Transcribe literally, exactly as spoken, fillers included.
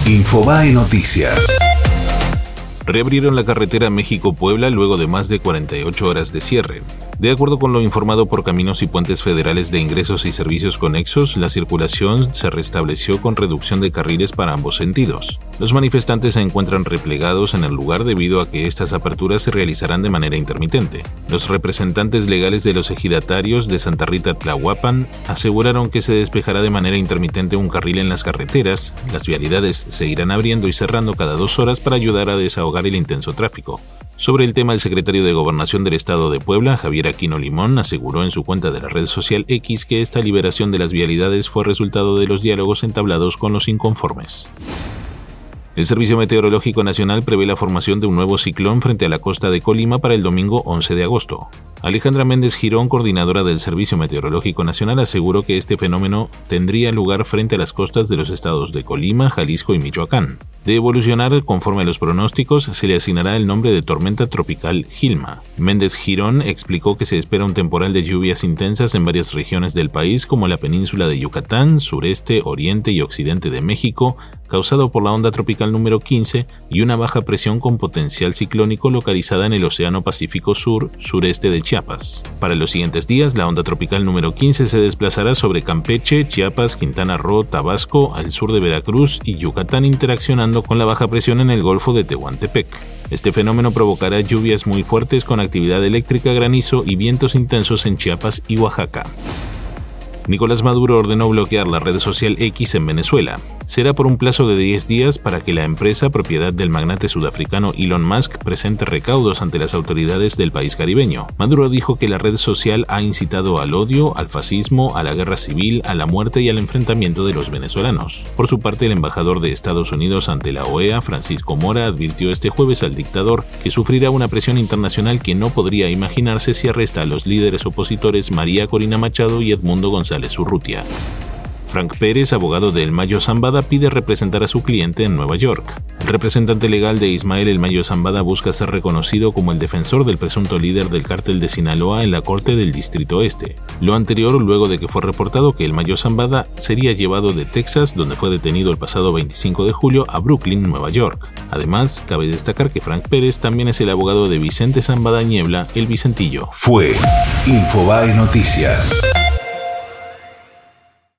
Infobae Noticias. Reabrieron la carretera México-Puebla luego de más de cuarenta y ocho horas de cierre. De acuerdo con lo informado por Caminos y Puentes Federales de Ingresos y Servicios Conexos, la circulación se restableció con reducción de carriles para ambos sentidos. Los manifestantes se encuentran replegados en el lugar debido a que estas aperturas se realizarán de manera intermitente. Los representantes legales de los ejidatarios de Santa Rita Tlahuapan aseguraron que se despejará de manera intermitente un carril en las carreteras. Las vialidades se irán abriendo y cerrando cada dos horas para ayudar a desahogar el intenso tráfico. Sobre el tema, el secretario de Gobernación del Estado de Puebla, Javier Aquino Limón, aseguró en su cuenta de la red social X que esta liberación de las vialidades fue resultado de los diálogos entablados con los inconformes. El Servicio Meteorológico Nacional prevé la formación de un nuevo ciclón frente a la costa de Colima para el domingo once de agosto. Alejandra Méndez Girón, coordinadora del Servicio Meteorológico Nacional, aseguró que este fenómeno tendría lugar frente a las costas de los estados de Colima, Jalisco y Michoacán. De evolucionar conforme a los pronósticos, se le asignará el nombre de tormenta tropical Gilma. Méndez Girón explicó que se espera un temporal de lluvias intensas en varias regiones del país, como la península de Yucatán, sureste, oriente y occidente de México, causado por la onda tropical número quince y una baja presión con potencial ciclónico localizada en el Océano Pacífico Sur-sureste de Chiapas. Para los siguientes días, la onda tropical número quince se desplazará sobre Campeche, Chiapas, Quintana Roo, Tabasco, al sur de Veracruz y Yucatán, interaccionando con la baja presión en el Golfo de Tehuantepec. Este fenómeno provocará lluvias muy fuertes con actividad eléctrica, granizo y vientos intensos en Chiapas y Oaxaca. Nicolás Maduro ordenó bloquear la red social X en Venezuela. Será por un plazo de diez días para que la empresa, propiedad del magnate sudafricano Elon Musk, presente recaudos ante las autoridades del país caribeño. Maduro dijo que la red social ha incitado al odio, al fascismo, a la guerra civil, a la muerte y al enfrentamiento de los venezolanos. Por su parte, el embajador de Estados Unidos ante la O E A, Francisco Mora, advirtió este jueves al dictador que sufrirá una presión internacional que no podría imaginarse si arresta a los líderes opositores María Corina Machado y Edmundo González Urrutia. Frank Pérez, abogado de El Mayo Zambada, pide representar a su cliente en Nueva York. El representante legal de Ismael El Mayo Zambada busca ser reconocido como el defensor del presunto líder del cártel de Sinaloa en la Corte del Distrito Este. Lo anterior luego de que fue reportado que El Mayo Zambada sería llevado de Texas, donde fue detenido el pasado veinticinco de julio, a Brooklyn, Nueva York. Además, cabe destacar que Frank Pérez también es el abogado de Vicente Zambada Niebla, el Vicentillo. Fue Infobae Noticias.